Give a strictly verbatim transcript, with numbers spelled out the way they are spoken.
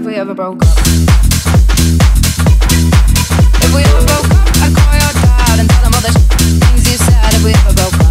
if we ever broke up. If we ever broke up, I'd call your dad and tell him all the sh- things you said if we ever broke up.